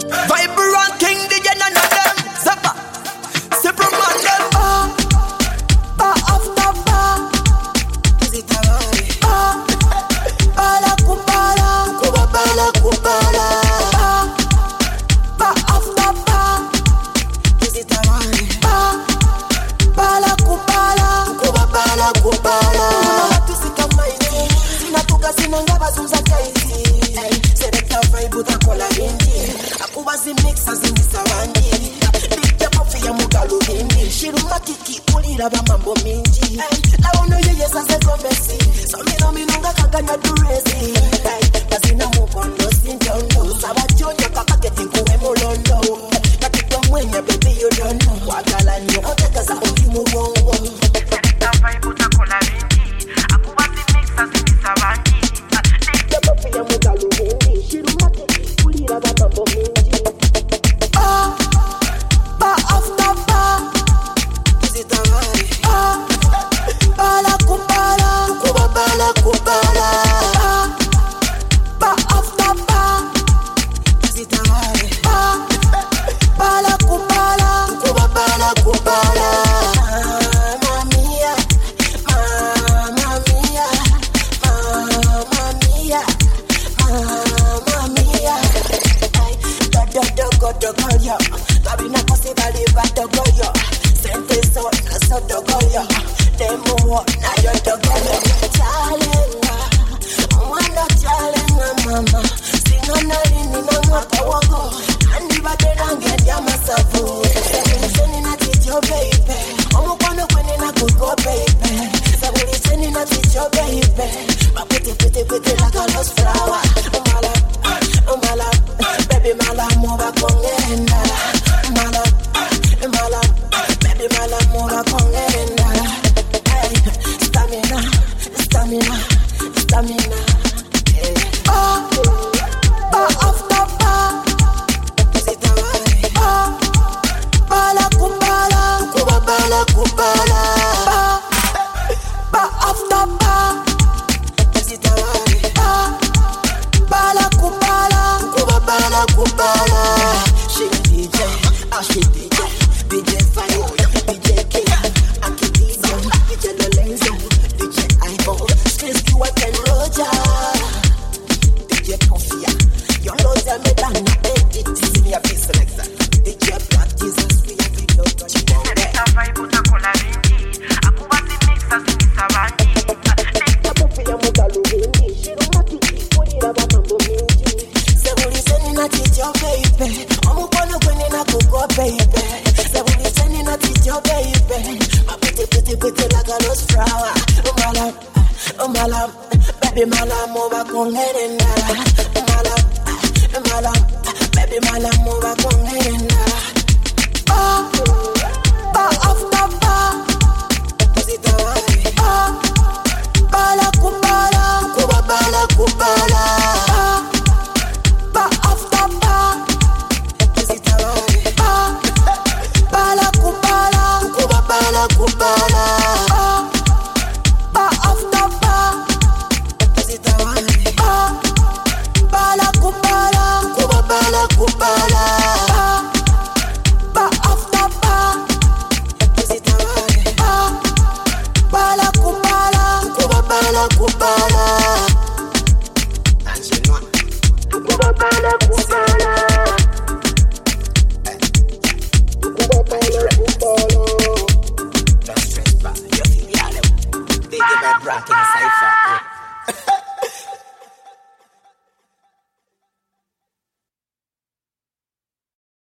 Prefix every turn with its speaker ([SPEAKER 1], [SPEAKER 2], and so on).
[SPEAKER 1] Vibrant King, the yen and them. Zappa, Superman them. Bar after bar. Is it alright? Bala kumbala, kuba bala kumbala. Bar after bar. Is it alright? Bala kumbala, kuba bala kumbala. Watu sikamaiti, sinatuka sinangaba zumzakaiti. Selecta vibe utakola hindi. Akuba zimixa zimisawandi. Bigya pafi ya mugalu hindi. Shiruma kiki ulira ba mambo mingi. Laono yeye sase zomesi. So minunga kaganya durezi. Kazina mukondo sinjondo. Sabachonya kapaketi kuwe mulondo. Katika mwenye baby you don't know. Wakala nyo oteka za ukimu wongo. Selecta vibe utakola hindi. Akuba zimixa zimisawandi. Bigya pafi ya mugalu hindi. Shiruma kiki ulira ba mambo mingi. Bar after bar. Is it alright? Bala kumbala, kuba bala kumbala. Bar after bar. Is it alright? Bala kumbala, kuba bala kumbala. Mamma mia, mamma mia, mamma mia, mamma mia. Dogoyo, Tabina Cosibali Batogoyo, Sente so Dogoyo, Demo, Nayo Dogoyo, Chalenga, Wanda Chalenga, Mama, Sing on a lini, Mama Kawago, and the Bateranga, Yamasafu, sending a teacher, baby, Omukano winning a good go, baby, somebody sending a teacher, baby, but pretty like a lost flower, Umala, baby, Mala, move up on it, Mala, baby, Mala, move up on it, hey, stamina, hey. Bar after bar. Is it alright? Bala kumbala, kuba bala kumbala. Bar after bar. Is it alright? Bala kumbala, kuba bala kumbala. She DJ, she DJ, DJ Fire, DJ K, Aki DJ, DJ Lorenzo, DJ Ivo, Skills Q and Roger, DJ Pofia, your Roger Medana, edit, see me a piece like that. DJ Black Jesus, we have been no touch. Selecta vibe utakola hindi, akuba zimixa zimisawandi. Selecta Pofia mugalu hindi, shiruma kiki ulira ba mambo mingi. Sebuli seni na chicho baby, omukolo kweni na kuko baby. Sebuli seni na chicho baby, ma pretty like a rose flower. Umala, baby mala mova kongerenda. Umala, baby mala mova kongerenda. Bar after bar. Is it alright? Bala kumbala, kuba bala kumbala. Bar after bar. Is it alright? Bala kumbala, kuba bala kumbala. Bar after bar. Is it alright? Bala kumbala, kuba bala kumbala. Bar after bar. Is it alright? Bala kumbala, kuba bala kumbala. And you know, kuba bala kumbala. Kuba bala kumbala. Don't stress, bro. You feel me, Big Bad Rock in the cypher.